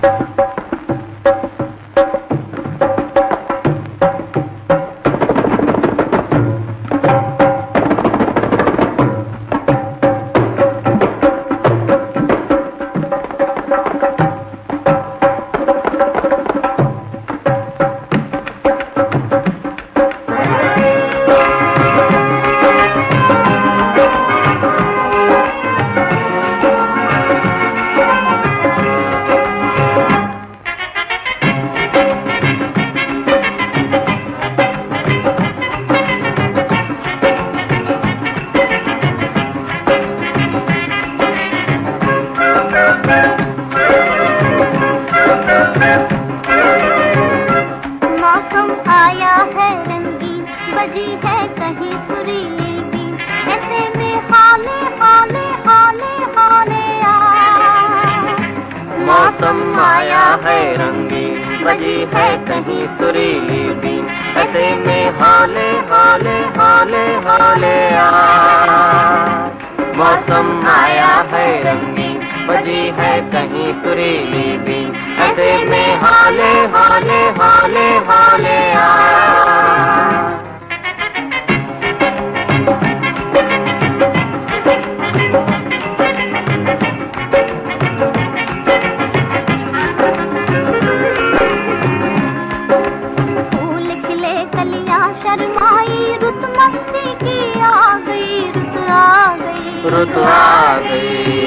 मौसम आया है रंगीन, बजी है कहीं सुरीली बीन, ऐसे में हाले हाले हाले हाले आ। मौसम आया है रंगीन, बजी है कहीं सुरीली बीन, ऐसे में हाले हाले हाले हाले आ। मौसम आया है रंगीन, बजी है कहीं सुरीली बीन, ऐसे में हाले हाले हाले हाले आ। फूल खिले कलियां शर्माई, रुत मस्ती की आ गई, रुत आ गई, रुत आ गई।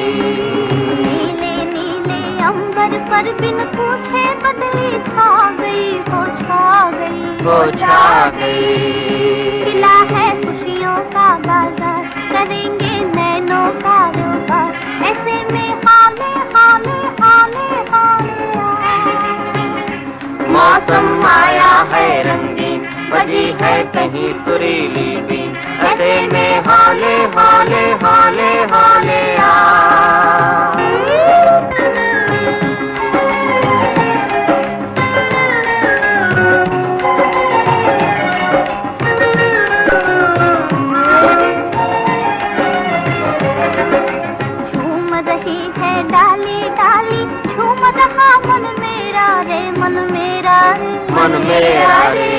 अंबर पर बिन पूछे बदली छा गई, वो छा गई, वो छा गई। खिला है खुशियों का बाजार, करेंगे नैनों का रोबार, ऐसे में हाले हाले हाले हाले आ। मौसम आया है रंगीन, बजी है कहीं सुरीली बीन, ऐसे में हाले हाले हाले हाले आ। डाली डाली झूम रहा मन मेरा रे, मन मेरा रे, मन मेरा रे।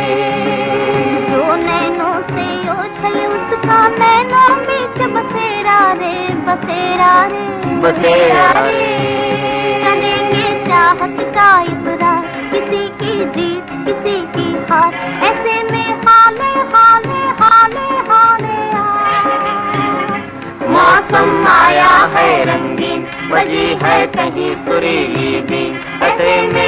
जो नैनों से ओझल उसका नैनों बीच बसेरा रे, बसेरा रे, बसेरा रे। करेंगे चाहत का इकरार, किसी की जीत किसी की हार, ऐसे में हाले हाले हाले हाले आ। मौसम आया है रंगीन, बजी है कहीं सुरीली बीन, ऐसे में